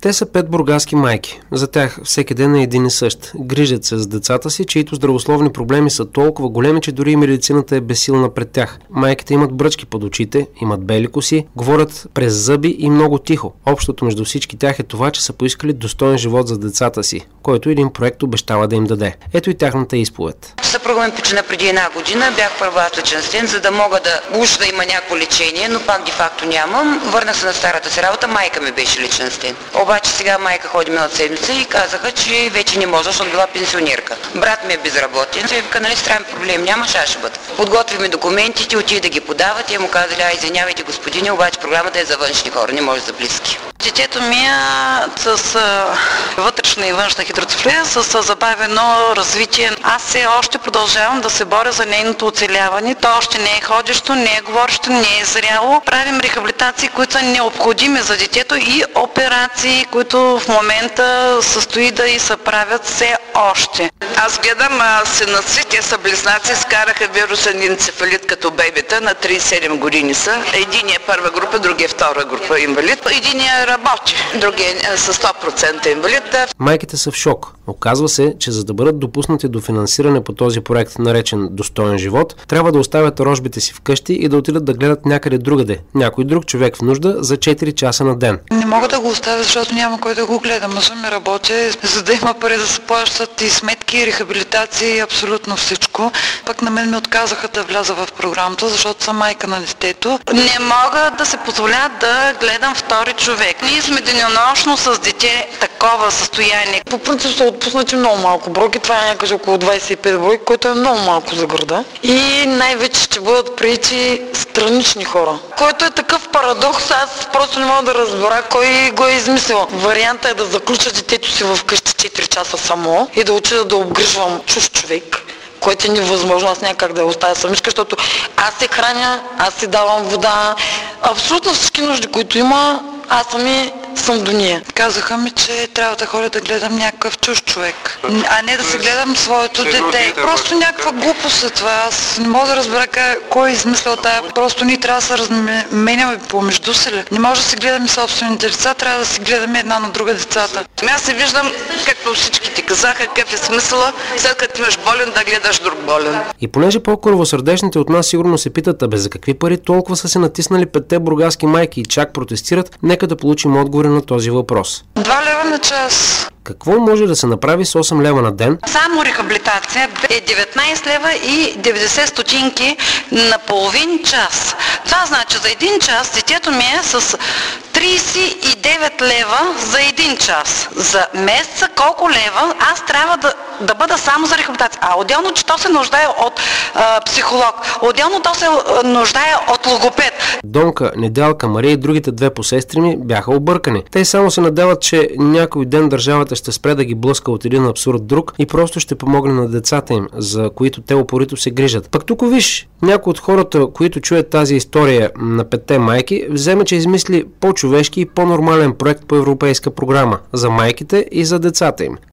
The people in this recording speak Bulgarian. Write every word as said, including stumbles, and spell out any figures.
Те са пет бургаски майки. За тях всеки ден е един и същ. Грижат се за децата си, чието здравословни проблеми са толкова големи, че дори и медицината е безсилна пред тях. Майките имат бръчки под очите, имат бели коси, говорят през зъби и много тихо. Общото между всички тях е това, че са поискали достоен живот за децата си, който един проект обещава да им даде. Ето и тяхната изповед. Съпруга ми почина преди една година, бях първа личен асистент, за да мога да уж да има някакво лечение, но пак де факто нямам. Върнах се на старата си работа, майка ми беше личен асистент. Обаче сега майка ходи миналата седмица и казаха, че вече не може, защото била пенсионерка. Брат ми е безработен, той вика, нали странен проблем, няма, ще ще бъде. Подготви ми документите, отиде да ги подава, те му казали, а извинявайте господине, обаче програмата е за външни хора, не може за близки. Детето ми е с а, вътрешна и външна хидроцефалия, с а, забавено развитие. Аз все още продължавам да се боря за нейното оцеляване. То още не е ходещо, не е говорещо, не е зряло. Правим рехабилитации, които са необходими за детето и операции, които в момента състои да и се правят все още. Аз гледам а, синът си, те са близнаци, скараха вирусен енцефалит като бебета, на тридесет и седем години са. Един е първа група, другия е втора група инвалид. Един е работи, другия е със сто процента инвалид. Майките са в шок. Оказва се, че за да бъдат допуснати до финансиране по този проект, наречен Достоен живот, трябва да оставят рожбите си вкъщи и да отидат да гледат някъде другаде, някой друг човек в нужда за четири часа на ден. Не мога да го оставя, защото няма кой да го гледа. Мъжа ми работи, за да има пари да се плащат и сметки, рехабилитации, абсолютно всичко. Пък на мен ми отказаха да вляза в програмата, защото съм майка на детето. Не мога да се позволя да гледам втори човек. Ние сме денонощно с дете такова състояние. По принцип са отпуснати много малко бройки, това е някъде около двадесет и пет бройки, което е много малко за града. И най-вече ще бъдат приети странични хора, който е такъв парадокс, аз просто не мога да разбера кой го е измислил. Вариантът е да заключа детето си в къщи четири часа само и да уча да обгрижвам чуж човек, което е невъзможно, аз някак да я оставя самичка, защото аз се храня, аз си давам вода, абсолютно всички нужди, които има, аз сами съм до нея. Казаха ми, че трябва да ходя да гледам някакъв чуж човек, а не да си гледам своето дете. Просто някаква глупост е това. Аз не мога да разбера кой е измислил тая. Просто ние трябва да се разменяме помежду си ли. Не може да си гледаме собствените деца, трябва да си гледаме една на друга децата. Аз не виждам, както всички ти казаха, какъв е смисъла, след като имаш болен, да гледаш друг болен. И понеже по-кръвосърдечните от нас сигурно се питат, а бе за какви пари толкова са се натиснали петте бургаски майки и чак протестират, нека да получим отговори на този въпрос. Два лева на час. Какво може да се направи с осем лева на ден? Само рехабилитация е деветнадесет лева и деветдесет стотинки на половин час. Това значи за един час детето ми е с тридесет и девет лева за един час. За месеца колко лева аз трябва да, да бъда само за рехабилитация. А отделно, че то се нуждае от а, психолог. Отделно то се нуждае от логопед. Донка, Неделка, Мария и другите две посестри ми бяха объркани. Те само се надяват, че някой ден държавата ще спре да ги блъска от един абсурд друг и просто ще помогне на децата им, за които те упорито се грижат. Пък тук виж, някой от хората, които чуят тази история на петте майки, вземе, че измисли по-човешки и по-нормален проект по европейска програма за майките и за децата им.